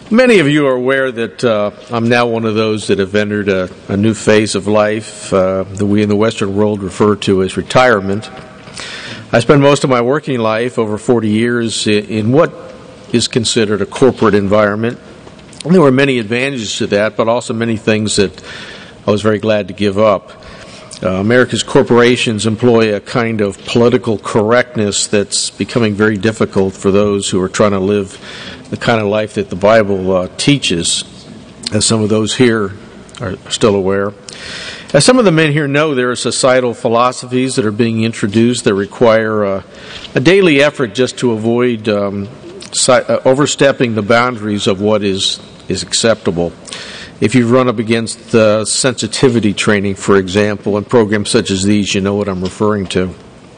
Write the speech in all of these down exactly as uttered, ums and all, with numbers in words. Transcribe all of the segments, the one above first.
Many of you are aware that uh, I'm now one of those that have entered a, a new phase of life uh, that we in the Western world refer to as retirement. I spent most of my working life, over forty years, in what is considered a corporate environment. And there were many advantages to that, but also many things that I was very glad to give up. Uh, America's corporations employ a kind of political correctness that's becoming very difficult for those who are trying to live the kind of life that the Bible uh, teaches, as some of those here are still aware. As some of the men here know, there are societal philosophies that are being introduced that require uh, a daily effort just to avoid um, si- uh, overstepping the boundaries of what is, is acceptable. If you've run up against uh, sensitivity training, for example, in programs such as these, you know what I'm referring to.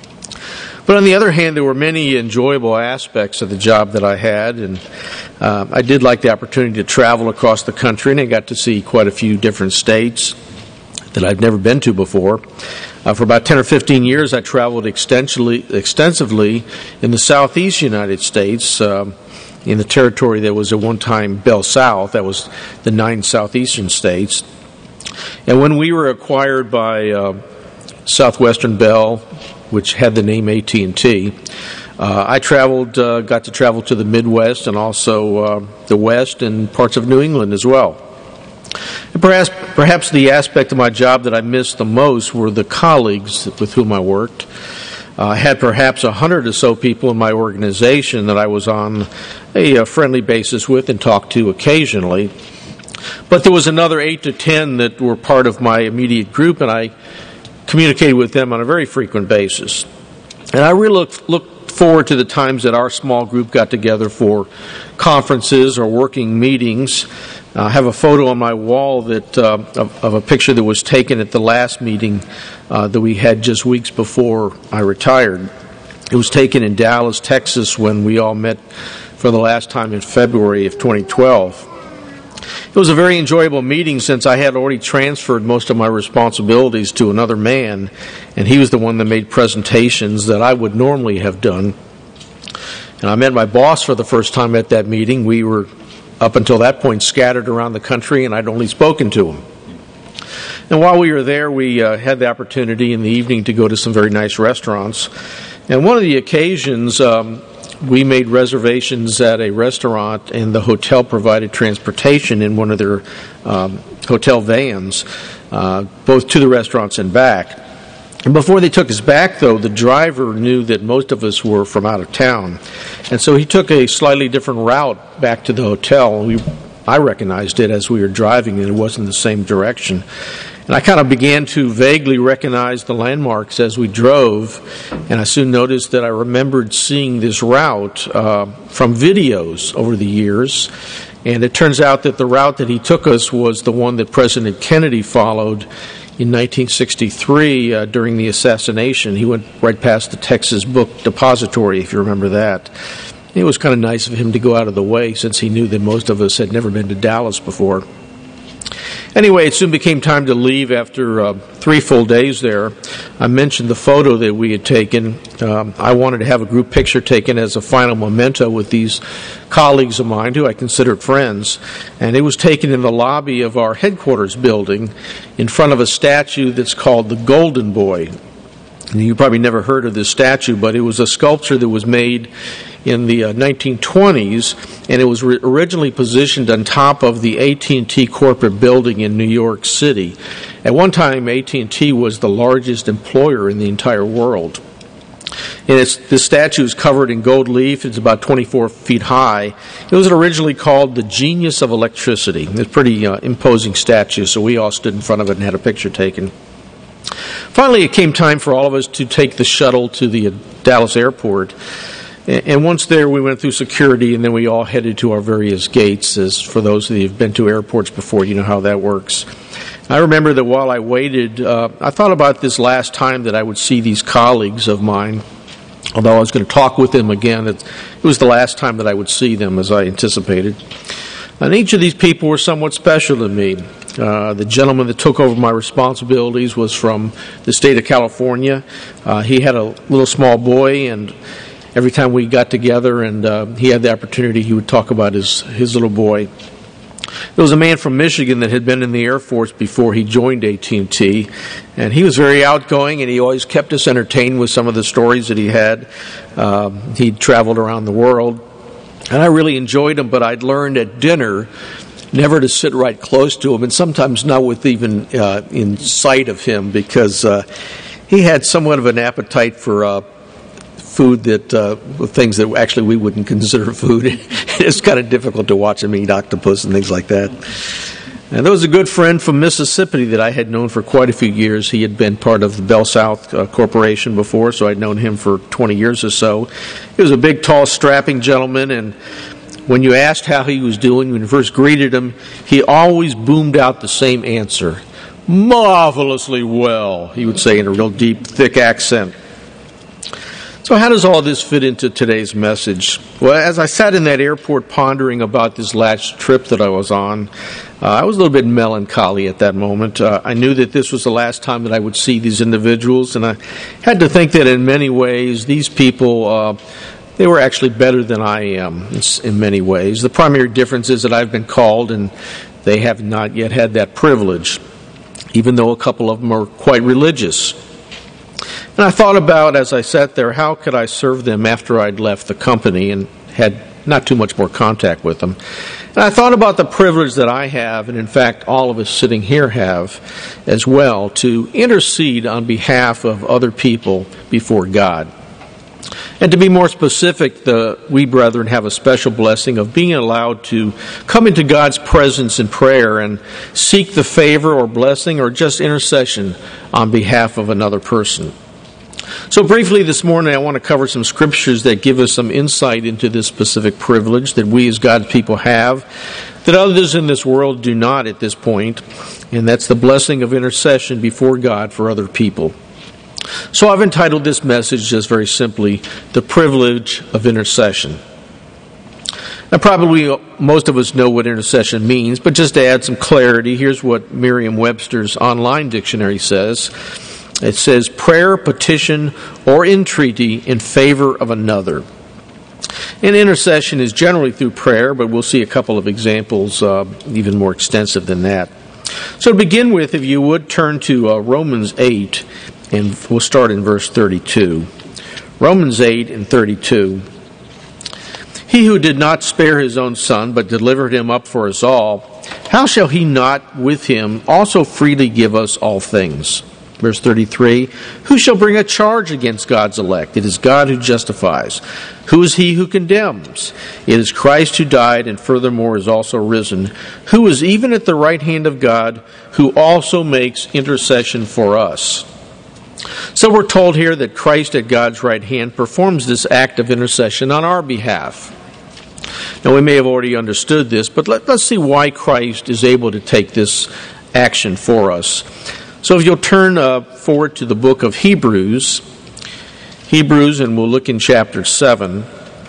But on the other hand, there were many enjoyable aspects of the job that I had, and uh, I did like the opportunity to travel across the country, and I got to see quite a few different states that I've never been to before. Uh, for about ten or fifteen years, I traveled extensively, extensively in the southeast United States, um, in the territory that was at one time Bell South. That was the nine southeastern states. And when we were acquired by uh, Southwestern Bell, which had the name A T and T, uh, I traveled, uh, got to travel to the Midwest and also uh, the West and parts of New England as well. And perhaps, perhaps the aspect of my job that I missed the most were the colleagues with whom I worked. Uh, I had perhaps a hundred or so people in my organization that I was on a, a friendly basis with and talked to occasionally. But there was another eight to ten that were part of my immediate group, and I communicated with them on a very frequent basis. And I really looked, looked forward to the times that our small group got together for conferences or working meetings. Uh, I have a photo on my wall that uh, of, of a picture that was taken at the last meeting uh, that we had just weeks before I retired. It was taken in Dallas, Texas, when we all met for the last time in February of twenty twelve. It was a very enjoyable meeting since I had already transferred most of my responsibilities to another man, and he was the one that made presentations that I would normally have done. And I met my boss for the first time at that meeting. We were, up until that point, scattered around the country, and I'd only spoken to him. And while we were there, we uh, had the opportunity in the evening to go to some very nice restaurants. And one of the occasions, um, we made reservations at a restaurant, and the hotel provided transportation in one of their um, hotel vans, uh, both to the restaurants and back. And before they took us back, though, the driver knew that most of us were from out of town. And so he took a slightly different route back to the hotel. We, I recognized it as we were driving, and it wasn't the same direction. And I kind of began to vaguely recognize the landmarks as we drove, and I soon noticed that I remembered seeing this route uh, from videos over the years. And it turns out that the route that he took us was the one that President Kennedy followed in nineteen sixty-three uh, during the assassination. He went right past the Texas Book Depository, if you remember that. It was kind of nice of him to go out of the way, since he knew that most of us had never been to Dallas before. Anyway, it soon became time to leave after uh, three full days there. I mentioned the photo that we had taken. Um, I wanted to have a group picture taken as a final memento with these colleagues of mine who I considered friends. And it was taken in the lobby of our headquarters building in front of a statue that's called the Golden Boy. And you probably never heard of this statue, but it was a sculpture that was made in the uh, nineteen twenties, and it was re- originally positioned on top of the A T and T corporate building in New York City. At one time, A T and T was the largest employer in the entire world. And it's, this statue is covered in gold leaf. It's about twenty-four feet high. It was originally called the Genius of Electricity. It's a pretty uh, imposing statue, so we all stood in front of it and had a picture taken. Finally, it came time for all of us to take the shuttle to the uh, Dallas airport. And once there, we went through security, and then we all headed to our various gates. As for those of you who've been to airports before, you know how that works. I remember that while I waited, uh, I thought about this last time that I would see these colleagues of mine. Although I was going to talk with them again, it was the last time that I would see them, as I anticipated. And each of these people were somewhat special to me. Uh, the gentleman that took over my responsibilities was from the state of California. Uh, he had a little small boy, and every time we got together and uh, he had the opportunity, he would talk about his, his little boy. There was a man from Michigan that had been in the Air Force before he joined A T and T, and he was very outgoing, and he always kept us entertained with some of the stories that he had. Um, he'd traveled around the world, and I really enjoyed him, but I'd learned at dinner never to sit right close to him, and sometimes not with even uh, in sight of him, because uh, he had somewhat of an appetite for uh, food that, uh, things that actually we wouldn't consider food. It's kind of difficult to watch him eat octopus and things like that. And there was a good friend from Mississippi that I had known for quite a few years. He had been part of the Bell South uh, Corporation before, so I'd known him for twenty years or so. He was a big, tall, strapping gentleman, and when you asked how he was doing, when you first greeted him, he always boomed out the same answer. "Marvelously well," he would say in a real deep, thick accent. So how does all this fit into today's message? Well, as I sat in that airport pondering about this last trip that I was on, uh, I was a little bit melancholy at that moment. Uh, I knew that this was the last time that I would see these individuals, and I had to think that in many ways, these people, uh, they were actually better than I am in many ways. The primary difference is that I've been called, and they have not yet had that privilege, even though a couple of them are quite religious. And I thought about, as I sat there, how could I serve them after I'd left the company and had not too much more contact with them. And I thought about the privilege that I have, and in fact all of us sitting here have as well, to intercede on behalf of other people before God. And to be more specific, the we brethren have a special blessing of being allowed to come into God's presence in prayer and seek the favor or blessing or just intercession on behalf of another person. So briefly this morning I want to cover some scriptures that give us some insight into this specific privilege that we as God's people have, that others in this world do not at this point, and that's the blessing of intercession before God for other people. So I've entitled this message just very simply, The Privilege of Intercession. Now probably most of us know what intercession means, but just to add some clarity, here's what Merriam-Webster's online dictionary says. It says, prayer, petition, or entreaty in favor of another. And intercession is generally through prayer, but we'll see a couple of examples uh, even more extensive than that. So to begin with, if you would turn to uh, Romans eight, and we'll start in verse thirty-two. Romans eight and thirty-two. He who did not spare his own son, but delivered him up for us all, how shall he not with him also freely give us all things? Verse thirty-three, who shall bring a charge against God's elect? It is God who justifies. Who is he who condemns? It is Christ who died and furthermore is also risen, who is even at the right hand of God, who also makes intercession for us. So we're told here that Christ at God's right hand performs this act of intercession on our behalf. Now we may have already understood this, but let, let's see why Christ is able to take this action for us. So if you'll turn uh, forward to the book of Hebrews, Hebrews, and we'll look in chapter seven.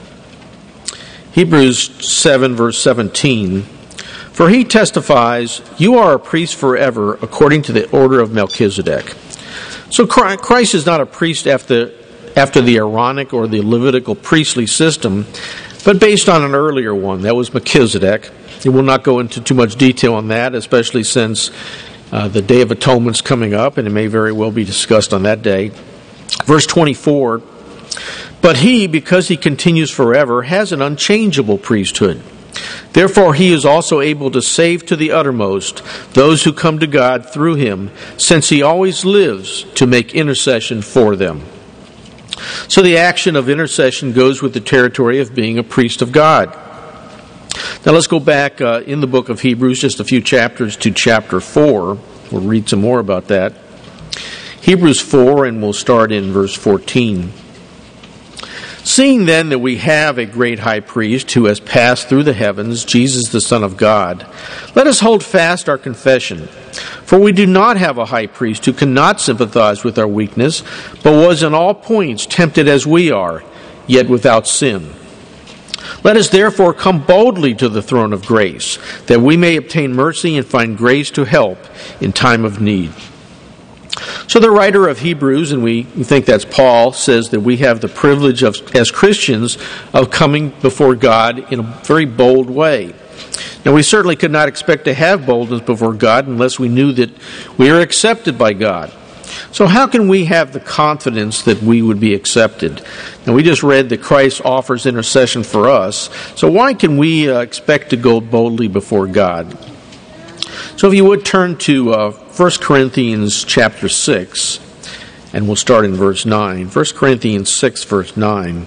Hebrews seven, verse seventeen. For he testifies, you are a priest forever, according to the order of Melchizedek. So Christ is not a priest after, after the Aaronic or the Levitical priestly system, but based on an earlier one. That was Melchizedek. We will not go into too much detail on that, especially since Uh, the Day of Atonement's coming up, and it may very well be discussed on that day. Verse twenty-four, but he, because he continues forever, has an unchangeable priesthood. Therefore he is also able to save to the uttermost those who come to God through him, since he always lives to make intercession for them. So the action of intercession goes with the territory of being a priest of God. Now let's go back uh, in the book of Hebrews, just a few chapters to chapter four. We'll read some more about that. Hebrews four, and we'll start in verse fourteen. Seeing then that we have a great high priest who has passed through the heavens, Jesus the Son of God, let us hold fast our confession. For we do not have a high priest who cannot sympathize with our weakness, but was in all points tempted as we are, yet without sin. Let us therefore come boldly to the throne of grace, that we may obtain mercy and find grace to help in time of need. So the writer of Hebrews, and we think that's Paul, says that we have the privilege of, as Christians, of coming before God in a very bold way. Now, we certainly could not expect to have boldness before God unless we knew that we are accepted by God. So how can we have the confidence that we would be accepted? Now, we just read that Christ offers intercession for us. So why can we uh, expect to go boldly before God? So if you would turn to uh, First Corinthians chapter six, and we'll start in verse nine. First Corinthians six, verse nine.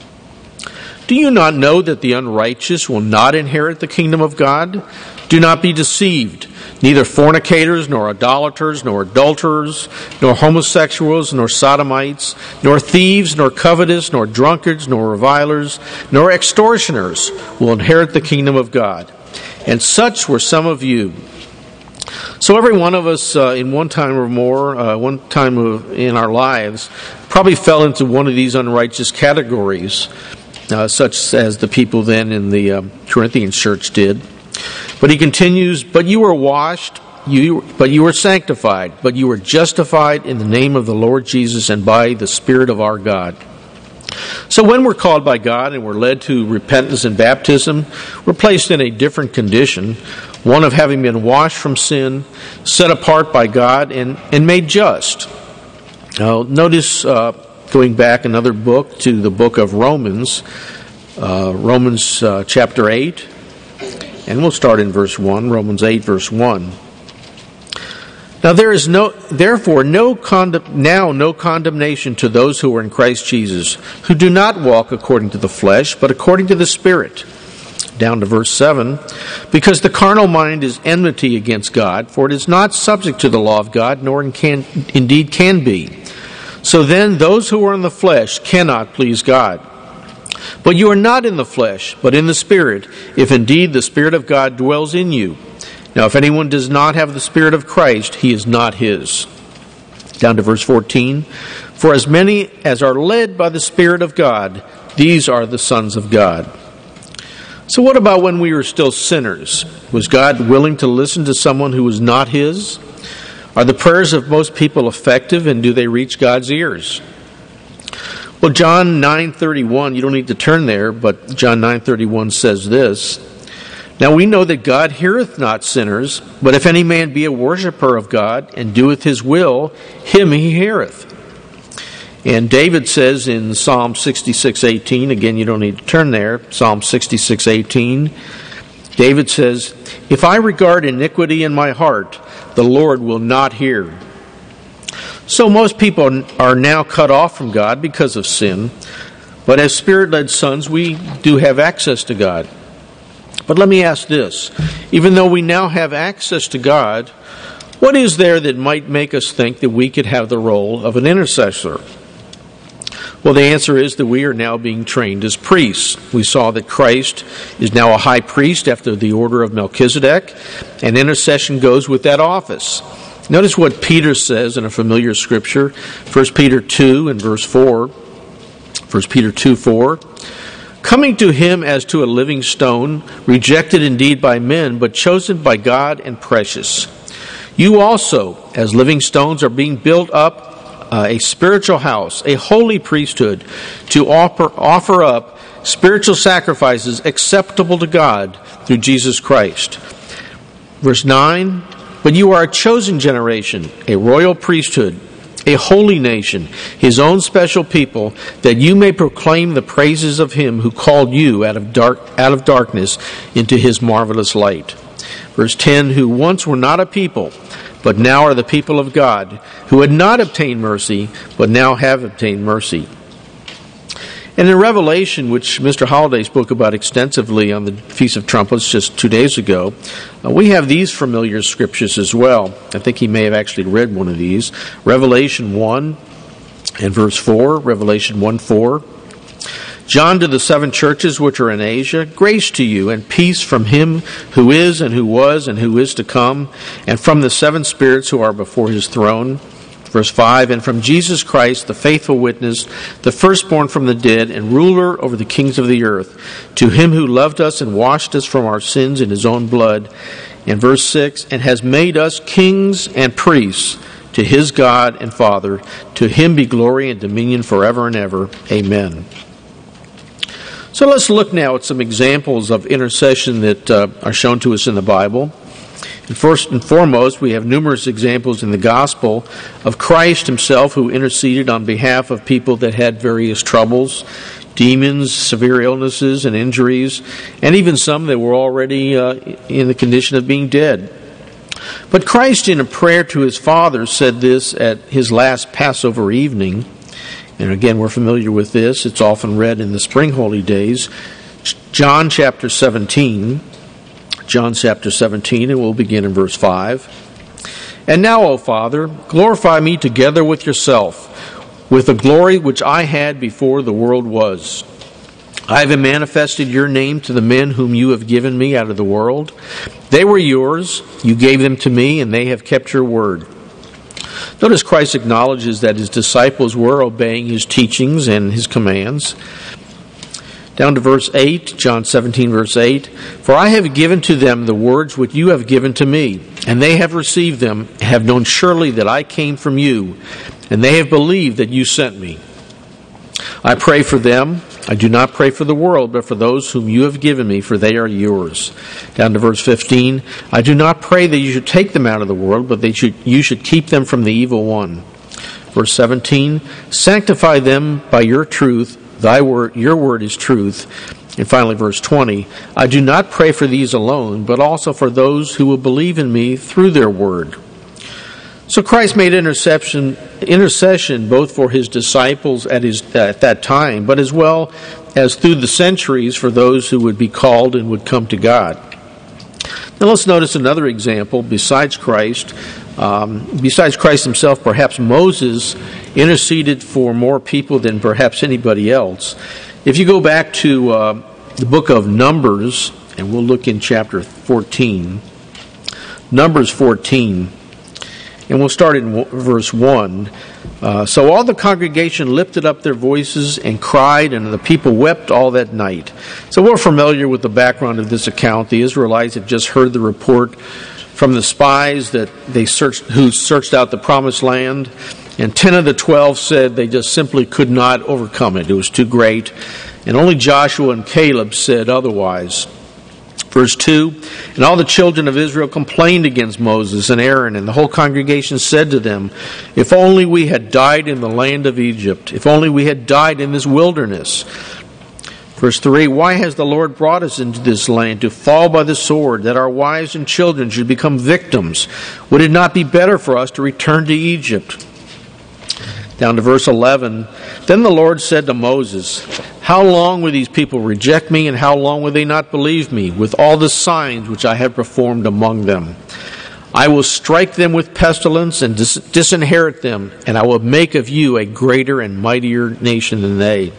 Do you not know that the unrighteous will not inherit the kingdom of God? Do not be deceived. Neither fornicators, nor idolaters, nor adulterers, nor homosexuals, nor sodomites, nor thieves, nor covetous, nor drunkards, nor revilers, nor extortioners will inherit the kingdom of God. And such were some of you. So every one of us, uh, in one time or more, uh, one time of, in our lives, probably fell into one of these unrighteous categories, uh, such as the people then in the uh, Corinthian church did. But he continues, but you were washed, you, but you were sanctified, but you were justified in the name of the Lord Jesus and by the Spirit of our God. So when we're called by God and we're led to repentance and baptism, we're placed in a different condition, one of having been washed from sin, set apart by God, and, and made just. Now, notice, uh, going back another book to the book of Romans, uh, Romans uh, chapter eight, and we'll start in verse one, Romans eight, verse one. Now there is no, therefore, no condemn, now no condemnation to those who are in Christ Jesus, who do not walk according to the flesh, but according to the Spirit. Down to verse seven. Because the carnal mind is enmity against God, for it is not subject to the law of God, nor can, indeed can be. So then those who are in the flesh cannot please God. But you are not in the flesh, but in the Spirit, if indeed the Spirit of God dwells in you. Now, if anyone does not have the Spirit of Christ, he is not his. Down to verse fourteen. For as many as are led by the Spirit of God, these are the sons of God. So what about when we were still sinners? Was God willing to listen to someone who was not his? Are the prayers of most people effective, and do they reach God's ears? Well, John nine thirty-one, you don't need to turn there, but John nine thirty-one says this. Now we know that God heareth not sinners, but if any man be a worshipper of God, and doeth his will, him he heareth. And David says in Psalm sixty-six eighteen, again you don't need to turn there, Psalm sixty-six eighteen, David says, if I regard iniquity in my heart, the Lord will not hear. So most people are now cut off from God because of sin, but as Spirit-led sons, we do have access to God. But let me ask this, even though we now have access to God, what is there that might make us think that we could have the role of an intercessor? Well, the answer is that we are now being trained as priests. We saw that Christ is now a high priest after the order of Melchizedek, and intercession goes with that office. Notice what Peter says in a familiar scripture, First Peter two and verse four. First Peter two four. Coming to him as to a living stone, rejected indeed by men, but chosen by God and precious. You also, as living stones, are being built up uh, a spiritual house, a holy priesthood, to offer, offer up spiritual sacrifices acceptable to God through Jesus Christ. Verse nine, but you are a chosen generation, a royal priesthood, a holy nation, his own special people, that you may proclaim the praises of him who called you out of dark out of darkness into his marvelous light. Verse ten, who once were not a people, but now are the people of God, who had not obtained mercy, but now have obtained mercy. And in Revelation, which Mister Holliday spoke about extensively on the Feast of Trumpets just two days ago, uh, we have these familiar scriptures as well. I think he may have actually read one of these. Revelation one and verse four, Revelation one four. John to the seven churches which are in Asia, grace to you and peace from him who is and who was and who is to come, and from the seven spirits who are before his throne. Verse five, and from Jesus Christ, the faithful witness, the firstborn from the dead, and ruler over the kings of the earth, to him who loved us and washed us from our sins in his own blood. And verse six, and has made us kings and priests to his God and Father. To him be glory and dominion forever and ever. Amen. So let's look now at some examples of intercession that uh, are shown to us in the Bible. And first and foremost, we have numerous examples in the Gospel of Christ himself who interceded on behalf of people that had various troubles, demons, severe illnesses and injuries, and even some that were already uh, in the condition of being dead. But Christ, in a prayer to his Father, said this at his last Passover evening. And again, we're familiar with this. It's often read in the spring holy days. John chapter seventeen. John chapter seventeen, and we'll begin in verse five. And now, O Father, glorify me together with yourself, with the glory which I had before the world was. I have manifested your name to the men whom you have given me out of the world. They were yours, you gave them to me, and they have kept your word. Notice Christ acknowledges that his disciples were obeying his teachings and his commands. Down to verse eight, John seventeen, verse eight. For I have given to them the words which you have given to me, and they have received them, and have known surely that I came from you, and they have believed that you sent me. I pray for them. I do not pray for the world, but for those whom you have given me, for they are yours. Down to verse fifteen. I do not pray that you should take them out of the world, but that you, you should keep them from the evil one. Verse seventeen. Sanctify them by your truth. Thy word, your word is truth. And finally, verse twenty. I do not pray for these alone, but also for those who will believe in me through their word. So Christ made intercession, intercession both for his disciples at, his, at that time, but as well as through the centuries for those who would be called and would come to God. Now let's notice another example besides Christ. Um, besides Christ himself, perhaps Moses interceded for more people than perhaps anybody else. If you go back to uh, the book of Numbers, and we'll look in chapter fourteen, Numbers fourteen, and we'll start in verse one. Uh, so all the congregation lifted up their voices and cried, and the people wept all that night. So we're familiar with the background of this account. The Israelites had just heard the report from the spies that they searched, who searched out the promised land, and ten of the twelve said they just simply could not overcome it. It was too great, and only Joshua and Caleb said otherwise. Verse two, and all the children of Israel complained against Moses and Aaron, and the whole congregation said to them, if only we had died in the land of Egypt, if only we had died in this wilderness. Verse three, why has the Lord brought us into this land to fall by the sword, that our wives and children should become victims? Would it not be better for us to return to Egypt? Down to verse eleven, then the Lord said to Moses, how long will these people reject me, and how long will they not believe me, with all the signs which I have performed among them? I will strike them with pestilence and dis- disinherit them, and I will make of you a greater and mightier nation than they.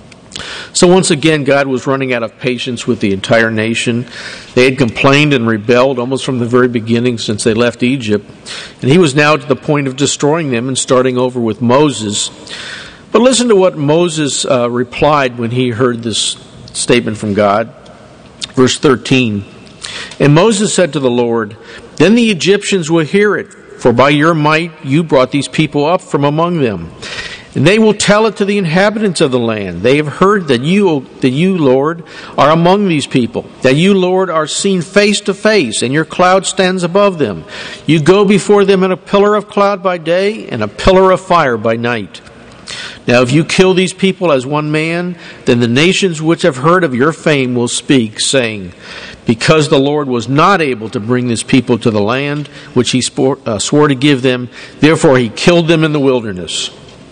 So once again, God was running out of patience with the entire nation. They had complained and rebelled almost from the very beginning since they left Egypt. And he was now to the point of destroying them and starting over with Moses. But listen to what Moses uh, replied when he heard this statement from God. Verse thirteen. And Moses said to the Lord, then the Egyptians will hear it, for by your might you brought these people up from among them. And they will tell it to the inhabitants of the land. They have heard that you, that you, Lord, are among these people, that you, Lord, are seen face to face, and your cloud stands above them. You go before them in a pillar of cloud by day and a pillar of fire by night. Now if you kill these people as one man, then the nations which have heard of your fame will speak, saying, because the Lord was not able to bring this people to the land which he swore, uh, swore to give them, therefore he killed them in the wilderness.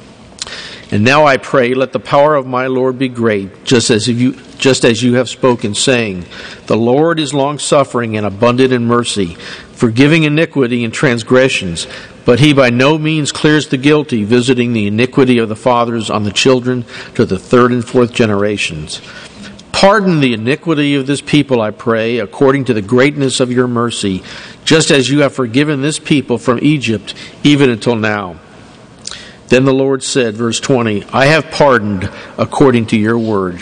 And now I pray, let the power of my Lord be great, just as you, just as you have spoken, saying, the Lord is long-suffering and abundant in mercy, forgiving iniquity and transgressions, but he by no means clears the guilty, visiting the iniquity of the fathers on the children to the third and fourth generations. Pardon the iniquity of this people, I pray, according to the greatness of your mercy, just as you have forgiven this people from Egypt, even until now. Then the Lord said, verse twenty, I have pardoned according to your word.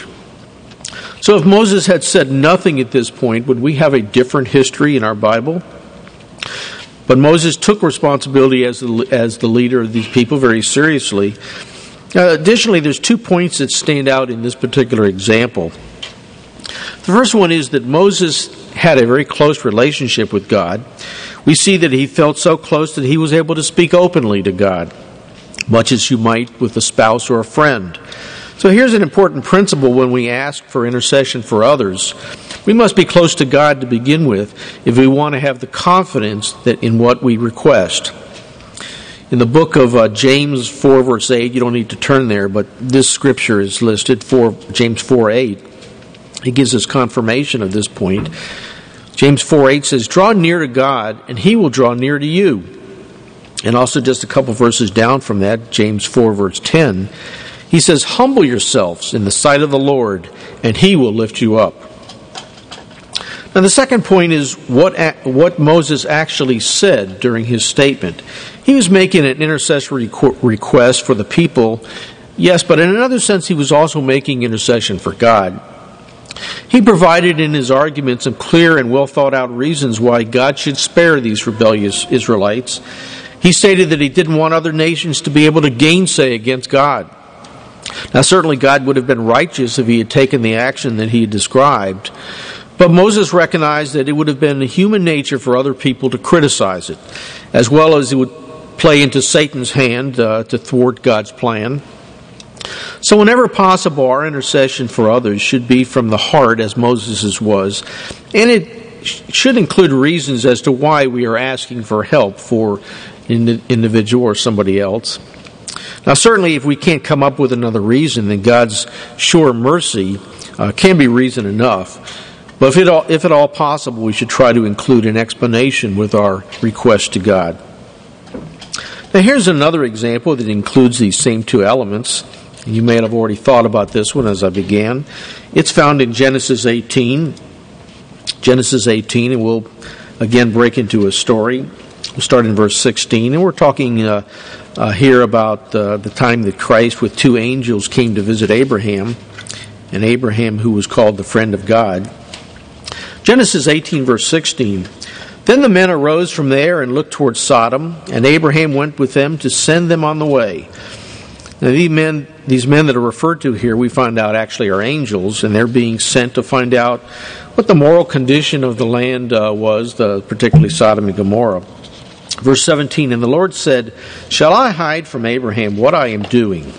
So if Moses had said nothing at this point, would we have a different history in our Bible? But Moses took responsibility as the, as the leader of these people very seriously. Uh, additionally, there's two points that stand out in this particular example. The first one is that Moses had a very close relationship with God. We see that he felt so close that he was able to speak openly to God, much as you might with a spouse or a friend. So here's an important principle when we ask for intercession for others. We must be close to God to begin with if we want to have the confidence that in what we request. In the book of uh, James four, verse eight, you don't need to turn there, but this scripture is listed, for James four eight. It gives us confirmation of this point. James four eight says, "Draw near to God, and He will draw near to you." And also just a couple verses down from that, James four, verse ten, he says, "Humble yourselves in the sight of the Lord, and He will lift you up." Now the second point is what what Moses actually said during his statement. He was making an intercessory request for the people, yes, but in another sense he was also making intercession for God. He provided in his argument some clear and well thought out reasons why God should spare these rebellious Israelites. He stated that he didn't want other nations to be able to gainsay against God. Now certainly God would have been righteous if he had taken the action that he had described, but Moses recognized that it would have been human nature for other people to criticize it, as well as it would play into Satan's hand uh, to thwart God's plan. So whenever possible, our intercession for others should be from the heart, as Moses's was, and it should include reasons as to why we are asking for help for an individual or somebody else. Now certainly if we can't come up with another reason, then God's sure mercy uh, can be reason enough. But if, it all, if at all possible, we should try to include an explanation with our request to God. Now here's another example that includes these same two elements. You may have already thought about this one as I began. It's found in Genesis eighteen. Genesis eighteen, and we'll again break into a story. We'll start in verse sixteen, and we're talking uh, uh, here about uh, the time that Christ with two angels came to visit Abraham, and Abraham who was called the friend of God. Genesis eighteen, verse sixteen. Then the men arose from there and looked toward Sodom, and Abraham went with them to send them on the way. Now these men, these men that are referred to here, we find out actually are angels, and they're being sent to find out what the moral condition of the land uh, was, the, particularly Sodom and Gomorrah. Verse seventeen, and the Lord said, "Shall I hide from Abraham what I am doing?"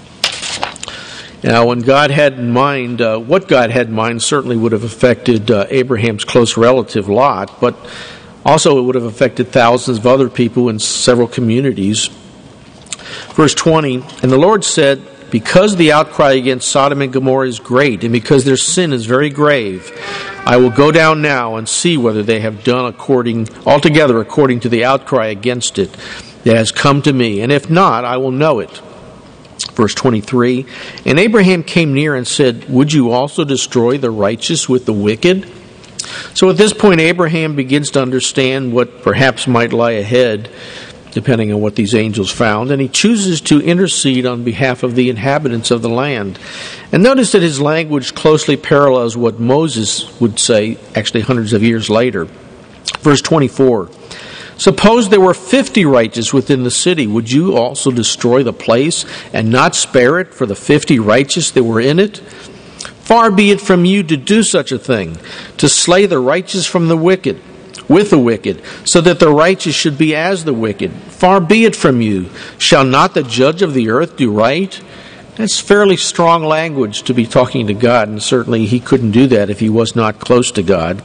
Now, when God had in mind, uh, what God had in mind certainly would have affected uh, Abraham's close relative Lot, but also it would have affected thousands of other people in several communities. Verse twenty, and the Lord said, "Because the outcry against Sodom and Gomorrah is great, and because their sin is very grave, I will go down now and see whether they have done according altogether according to the outcry against it that has come to me, and if not, I will know it." Verse twenty-three, and Abraham came near and said, "Would you also destroy the righteous with the wicked?" So at this point, Abraham begins to understand what perhaps might lie ahead, depending on what these angels found, and he chooses to intercede on behalf of the inhabitants of the land. And notice that his language closely parallels what Moses would say, actually hundreds of years later. Verse twenty-four, suppose there were fifty righteous within the city. Would you also destroy the place and not spare it for the fifty righteous that were in it? Far be it from you to do such a thing, to slay the righteous from the wicked, with the wicked, so that the righteous should be as the wicked. Far be it from you. Shall not the judge of the earth do right? That's fairly strong language to be talking to God, and certainly he couldn't do that if he was not close to God.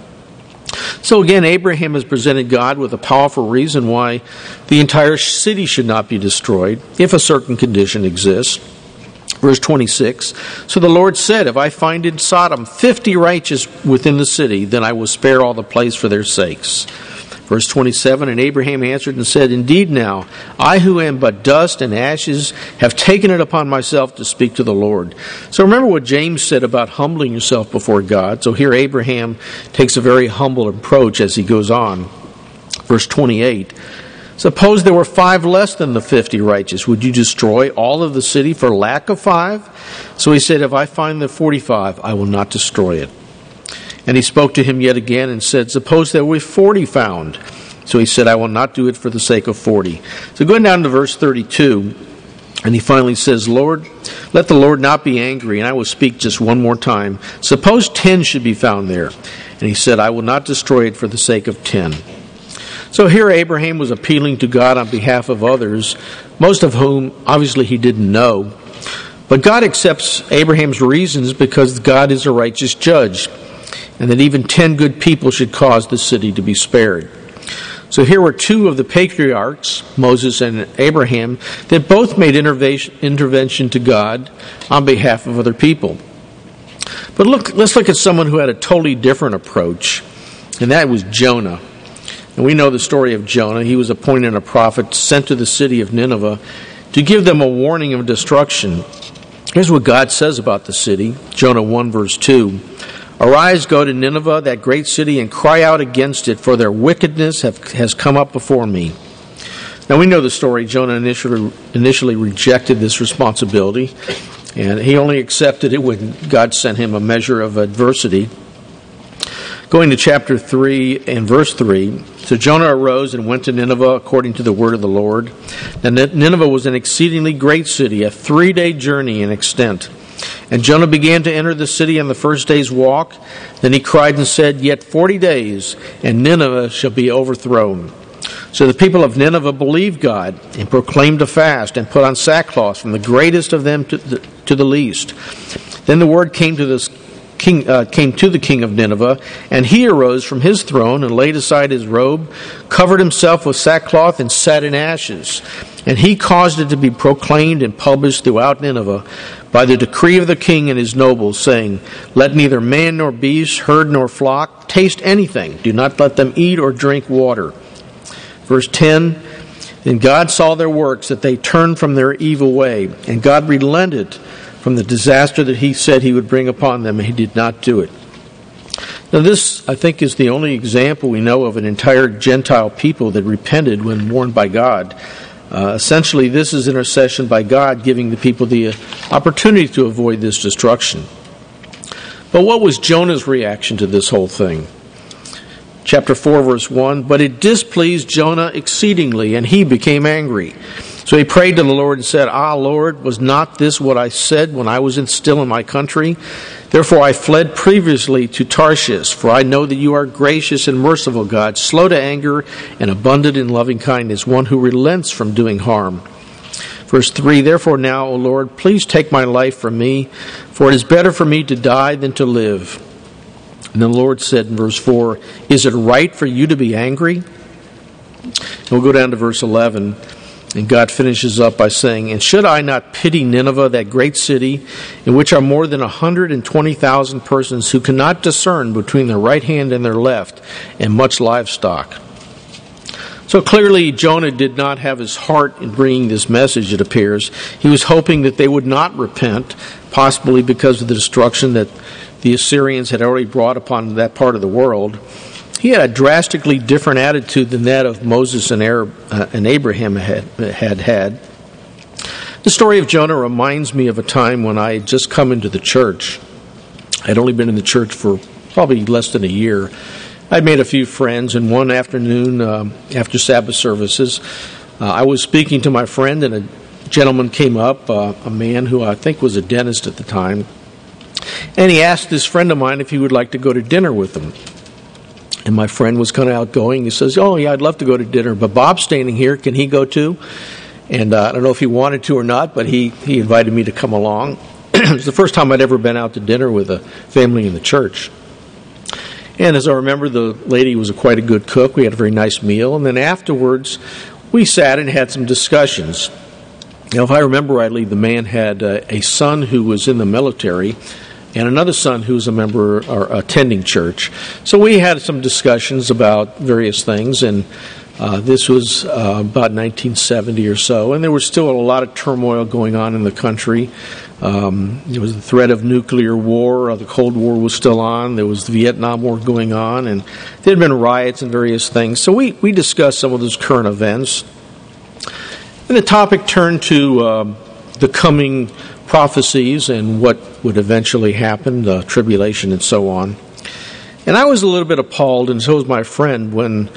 So again, Abraham has presented God with a powerful reason why the entire city should not be destroyed if a certain condition exists. Verse twenty-six, so the Lord said, "If I find in Sodom fifty righteous within the city, then I will spare all the place for their sakes." Verse twenty-seven, and Abraham answered and said, "Indeed now, I who am but dust and ashes have taken it upon myself to speak to the Lord." So remember what James said about humbling yourself before God. So here Abraham takes a very humble approach as he goes on. Verse twenty-eight, suppose there were five less than the fifty righteous. Would you destroy all of the city for lack of five? So he said, "If I find the forty-five, I will not destroy it." And he spoke to him yet again and said, suppose there were forty found. So he said, I will not do it for the sake of forty. So going down to verse thirty-two, and he finally says, Lord, let the Lord not be angry, and I will speak just one more time. Suppose ten should be found there. And he said, I will not destroy it for the sake of ten. So here Abraham was appealing to God on behalf of others, most of whom obviously he didn't know. But God accepts Abraham's reasons because God is a righteous judge, and that even ten good people should cause the city to be spared. So here were two of the patriarchs, Moses and Abraham, that both made intervention to God on behalf of other people. But look, let's look at someone who had a totally different approach, and that was Jonah. And we know the story of Jonah. He was appointed a prophet sent to the city of Nineveh to give them a warning of destruction. Here's what God says about the city. Jonah one verse two. Arise, go to Nineveh, that great city, and cry out against it, for their wickedness have, has come up before me. Now we know the story. Jonah initially, initially rejected this responsibility, and he only accepted it when God sent him a measure of adversity. Going to chapter three and verse three, so Jonah arose and went to Nineveh according to the word of the Lord. And Nineveh was an exceedingly great city, a three-day journey in extent. And Jonah began to enter the city on the first day's walk. Then he cried and said, Yet forty days, and Nineveh shall be overthrown. So the people of Nineveh believed God and proclaimed a fast and put on sackcloth from the greatest of them to the, to the least. Then the word came to this King, uh, came to the king of Nineveh, and he arose from his throne and laid aside his robe, covered himself with sackcloth, and sat in ashes. And he caused it to be proclaimed and published throughout Nineveh by the decree of the king and his nobles, saying, Let neither man nor beast, herd nor flock taste anything. Do not let them eat or drink water. Verse ten, Then God saw their works, that they turned from their evil way, and God relented from the disaster that he said he would bring upon them, and he did not do it. Now this, I think, is the only example we know of an entire Gentile people that repented when warned by God. Uh, essentially, this is intercession by God giving the people the opportunity to avoid this destruction. But what was Jonah's reaction to this whole thing? Chapter four, verse one, But it displeased Jonah exceedingly, and he became angry. So he prayed to the Lord and said, Ah, Lord, was not this what I said when I was in, still in my country? Therefore I fled previously to Tarshish, for I know that you are gracious and merciful God, slow to anger and abundant in loving kindness, one who relents from doing harm. Verse three, Therefore now, O Lord, please take my life from me, for it is better for me to die than to live. And the Lord said in verse four, Is it right for you to be angry? And we'll go down to verse eleven. And God finishes up by saying, And should I not pity Nineveh, that great city, in which are more than one hundred twenty thousand persons who cannot discern between their right hand and their left, and much livestock? So clearly Jonah did not have his heart in bringing this message, it appears. He was hoping that they would not repent, possibly because of the destruction that the Assyrians had already brought upon that part of the world. He had a drastically different attitude than that of Moses and Abraham had had. had. The story of Jonah reminds me of a time when I had just come into the church. I'd only been in the church for probably less than a year. I'd made a few friends, and one afternoon uh, after Sabbath services, uh, I was speaking to my friend, and a gentleman came up, uh, a man who I think was a dentist at the time, and he asked this friend of mine if he would like to go to dinner with him. And my friend was kind of outgoing. He says, oh, yeah, I'd love to go to dinner, but Bob's standing here. Can he go too? And uh, I don't know if he wanted to or not, but he, he invited me to come along. It was the first time I'd ever been out to dinner with a family in the church. And as I remember, the lady was a quite a good cook. We had a very nice meal. And then afterwards, we sat and had some discussions. Now, if I remember rightly, the man had uh, a son who was in the military, and another son who was a member or attending church. So we had some discussions about various things, and uh, this was uh, about nineteen seventy or so, and there was still a lot of turmoil going on in the country. Um, there was the threat of nuclear war. Uh, the Cold War was still on. There was the Vietnam War going on, and there had been riots and various things. So we, we discussed some of those current events. And the topic turned to uh, the coming prophecies and what would eventually happen, the tribulation and so on. And I was a little bit appalled, and so was my friend, when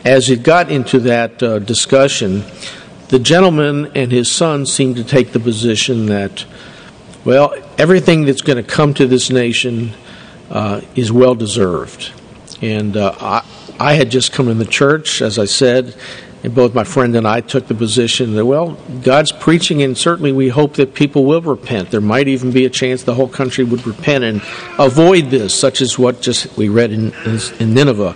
as it got into that uh, discussion, the gentleman and his son seemed to take the position that, well, everything that's going to come to this nation uh, is well-deserved. And uh, I, I had just come in the church, as I said, and both my friend and I took the position that, well, God's preaching, and certainly we hope that people will repent. There might even be a chance the whole country would repent and avoid this, such as what just we read in, in Nineveh.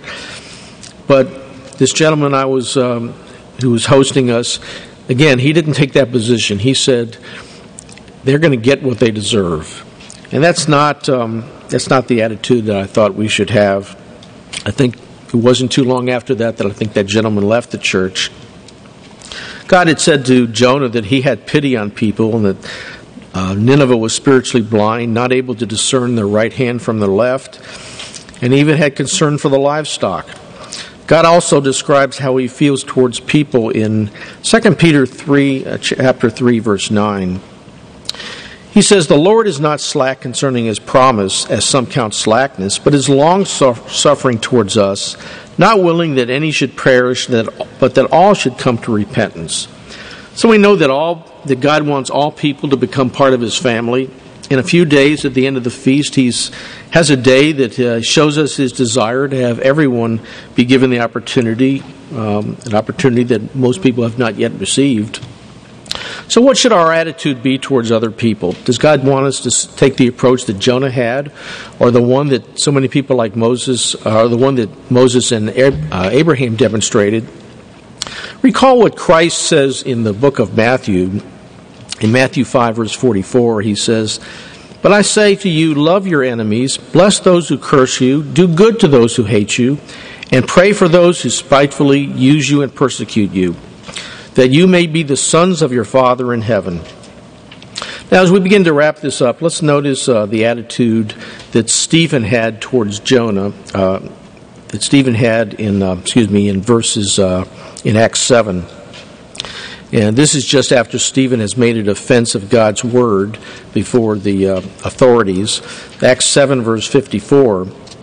But this gentleman I was, um, who was hosting us, again, he didn't take that position. He said, they're going to get what they deserve. And that's not, um, that's not the attitude that I thought we should have. I think it wasn't too long after that that I think that gentleman left the church. God had said to Jonah that he had pity on people and that uh, Nineveh was spiritually blind, not able to discern their right hand from their left, and even had concern for the livestock. God also describes how he feels towards people in Second Peter three, uh, chapter three, verse nine. He says, "The Lord is not slack concerning his promise, as some count slackness, but is long-suffering towards us, not willing that any should perish, that, but that all should come to repentance." So we know that all that God wants all people to become part of his family. In a few days at the end of the feast, he has a day that uh, shows us his desire to have everyone be given the opportunity, um, an opportunity that most people have not yet received. So what should our attitude be towards other people? Does God want us to take the approach that Jonah had, or the one that so many people like Moses, or the one that Moses and uh, Abraham demonstrated? Recall what Christ says in the book of Matthew. In Matthew five, verse forty-four, he says, "But I say to you, love your enemies, bless those who curse you, do good to those who hate you, and pray for those who spitefully use you and persecute you, that you may be the sons of your Father in heaven." Now, as we begin to wrap this up, let's notice uh, the attitude that Stephen had towards Jonah, uh, that Stephen had in, uh, excuse me, in verses uh, in Acts seven. And this is just after Stephen has made a defense of God's word before the uh, authorities. Acts seven, verse fifty-four.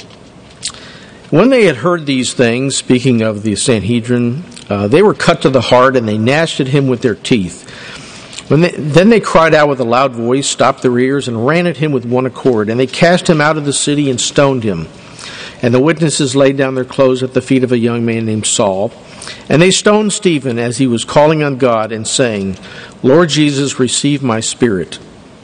"When they had heard these things," speaking of the Sanhedrin, uh, "they were cut to the heart, and they gnashed at him with their teeth. When they, then they cried out with a loud voice, stopped their ears, and ran at him with one accord. And they cast him out of the city and stoned him. And the witnesses laid down their clothes at the feet of a young man named Saul. And they stoned Stephen as he was calling on God and saying, 'Lord Jesus, receive my spirit.'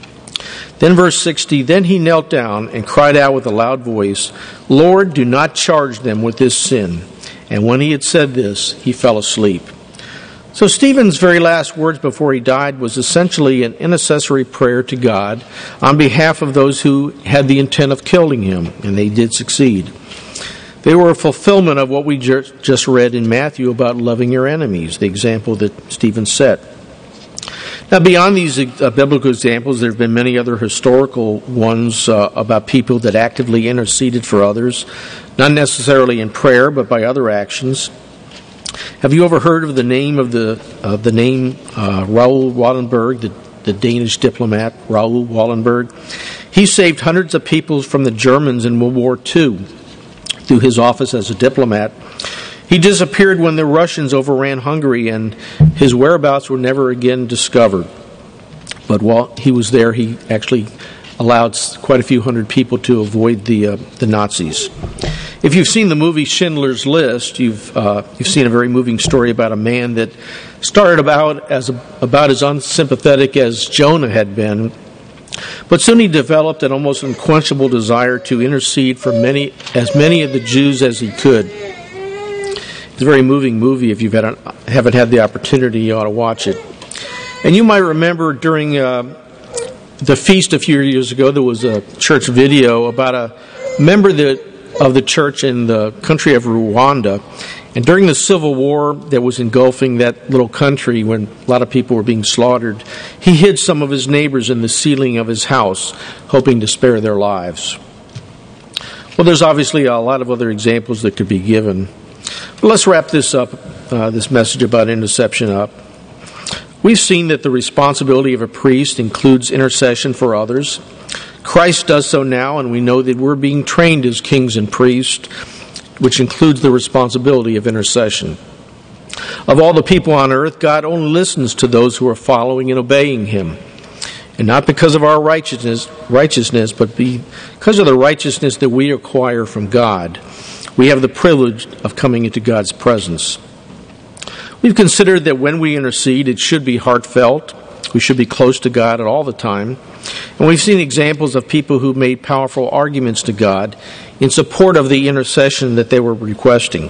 Then verse sixty, "Then he knelt down and cried out with a loud voice, 'Lord, do not charge them with this sin.' And when he had said this, he fell asleep." So Stephen's very last words before he died was essentially an intercessory prayer to God on behalf of those who had the intent of killing him, and they did succeed. They were a fulfillment of what we just read in Matthew about loving your enemies, the example that Stephen set. Now, beyond these uh, biblical examples, there have been many other historical ones uh, about people that actively interceded for others, not necessarily in prayer, but by other actions. Have you ever heard of the name of the uh, the name uh, Raoul Wallenberg, the, the Danish diplomat Raoul Wallenberg? He saved hundreds of people from the Germans in World War Two through his office as a diplomat. He disappeared when the Russians overran Hungary, and his whereabouts were never again discovered. But while he was there, he actually allowed quite a few hundred people to avoid the uh, the Nazis. If you've seen the movie Schindler's List, you've uh, you've seen a very moving story about a man that started about as a, about as unsympathetic as Jonah had been, but soon he developed an almost unquenchable desire to intercede for many as many of the Jews as he could. It's a very moving movie. If you haven't had the opportunity, you ought to watch it. And you might remember during uh, the feast a few years ago, there was a church video about a member that of the church in the country of Rwanda. And during the civil war that was engulfing that little country, when a lot of people were being slaughtered, he hid some of his neighbors in the ceiling of his house, hoping to spare their lives. Well, there's obviously a lot of other examples that could be given. But let's wrap this up, uh, this message about intercession up. We've seen that the responsibility of a priest includes intercession for others. Christ does so now, and we know that we're being trained as kings and priests. which includes the responsibility of intercession. Of all the people on earth, God only listens to those who are following and obeying Him. And not because of our righteousness, righteousness, but because of the righteousness that we acquire from God. We have the privilege of coming into God's presence. We've considered that when we intercede, it should be heartfelt. We should be close to God at all the time. And we've seen examples of people who made powerful arguments to God in support of the intercession that they were requesting.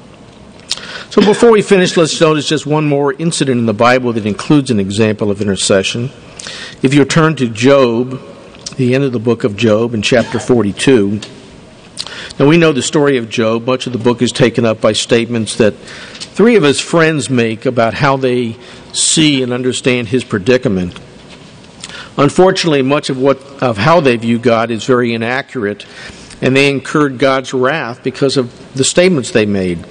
So before we finish, let's notice just one more incident in the Bible that includes an example of intercession. If you turn to Job, the end of the book of Job in chapter forty-two. Now we know the story of Job. Much of the book is taken up by statements that three of his friends make about how they see and understand his predicament. Unfortunately, much of what of how they view God is very inaccurate, and they incurred God's wrath because of the statements they made.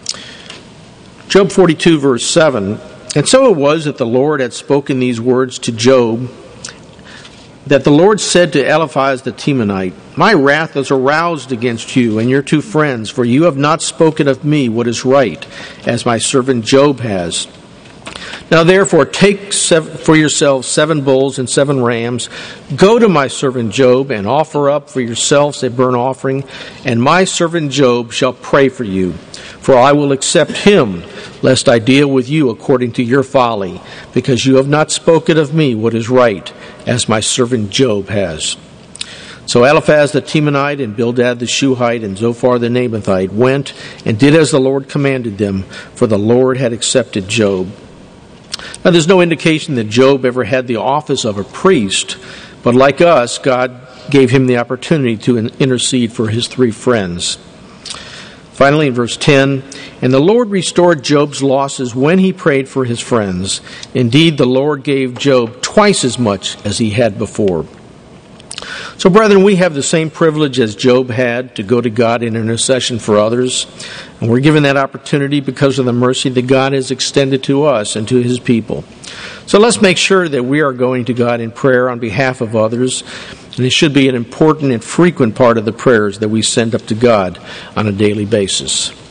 Job forty-two, verse seven, "And so it was that the Lord had spoken these words to Job, that the Lord said to Eliphaz the Temanite, My wrath is aroused against you and your two friends, for you have not spoken of me what is right, as my servant Job has. Now therefore take seven, for yourselves seven bulls and seven rams, go to my servant Job, and offer up for yourselves a burnt offering, and my servant Job shall pray for you. For I will accept him, lest I deal with you according to your folly, because you have not spoken of me what is right, as my servant Job has." So Eliphaz the Temanite and Bildad the Shuhite and Zophar the Naamathite went and did as the Lord commanded them, for the Lord had accepted Job. Now there's no indication that Job ever had the office of a priest, but like us, God gave him the opportunity to intercede for his three friends. Finally, in verse ten, "And the Lord restored Job's losses when he prayed for his friends. Indeed, the Lord gave Job twice as much as he had before." So, brethren, we have the same privilege as Job had to go to God in intercession for others. And we're given that opportunity because of the mercy that God has extended to us and to his people. So let's make sure that we are going to God in prayer on behalf of others. And it should be an important and frequent part of the prayers that we send up to God on a daily basis.